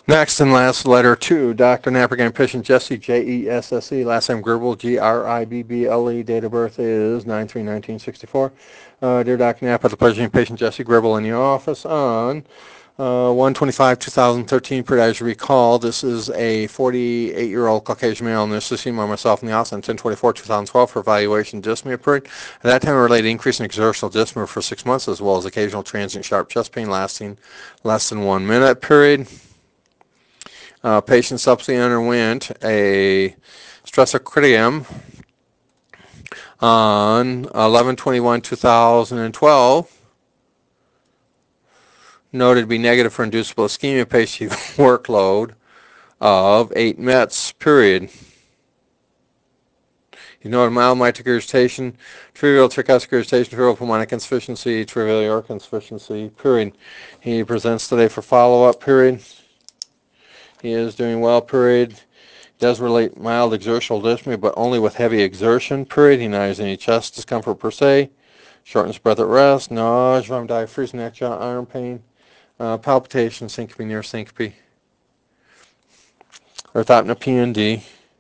Next and last letter to Dr. Knapper, again, patient Jesse, Jesse, last name Gribble, Gribble, date of birth is 9/3/1964. Dear Dr. Knapper, the pleasure of patient Jesse Gribble in your office on 1/25/2013. As you recall, this is a 48-year-old Caucasian male, and this is seen by myself in the office on 10/24/2012 for evaluation dyspnea period. At that time, I related increase in exertional dyspnea for 6 months, as well as occasional transient sharp chest pain lasting less than 1 minute period. Patient subsequently underwent a stress-critium on 11/21/2012, noted to be negative for inducible ischemia. Patient workload of 8 METs, period. He noted mild mitral regurgitation, trivial tricuspid regurgitation, trivial pulmonic insufficiency, trivial aortic insufficiency, period. He presents today for follow-up, period. He is doing well, period. Does relate mild exertional dyspnea, but only with heavy exertion, period. He denies any chest discomfort per se. Shortness of breath at rest, nausea, vomiting, diarrhea, freezing, neck, jaw, arm pain, palpitation, syncope, near syncope, orthopnea, PND,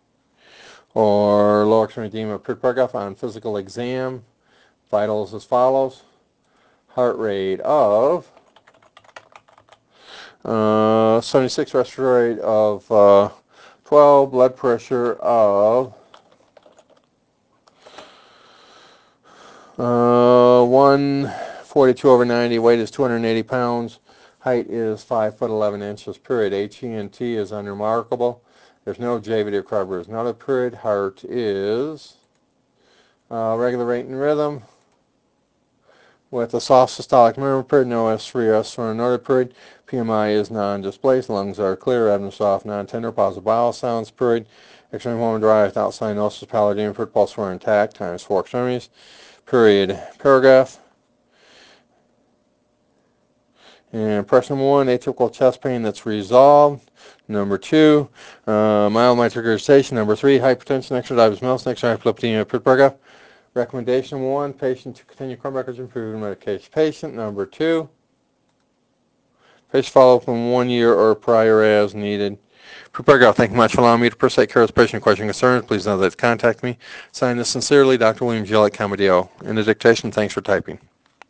or lower extremity edema. Paragraph on physical exam. Vitals as follows. Heart rate of 76, respiratory rate of 12, blood pressure of 142/90, weight is 280 pounds, height is 5 foot 11 inches, period. HENT is unremarkable. There's no JVD or carburetor. Not a period. Heart is regular rate and rhythm with a soft systolic murmur, period. No S3 or S4 another period. PMI is non-displaced. Lungs are clear. Abdomen soft, non-tender. Positive bowel sounds, period. Extreme home dry without cyanosis, pallid, period. Pulse floor intact. Times 4 extremities, period. Paragraph. And pressure number 1, atypical chest pain that's resolved. Number 2, mild mitral regurgitation. Number 3, hypertension, extra diabetes mellitus, extra hyperlipidemia. Paragraph. Recommendation 1, patient to continue Chromosome improvement medication. Patient number 2, patient follow-up in 1 year or prior as needed. Paragraph. Thank you much for allowing me to take care of this patient question concerns. Please know that to contact me. Signed this sincerely, Dr. William Gillett, Camadeo. In the dictation, thanks for typing.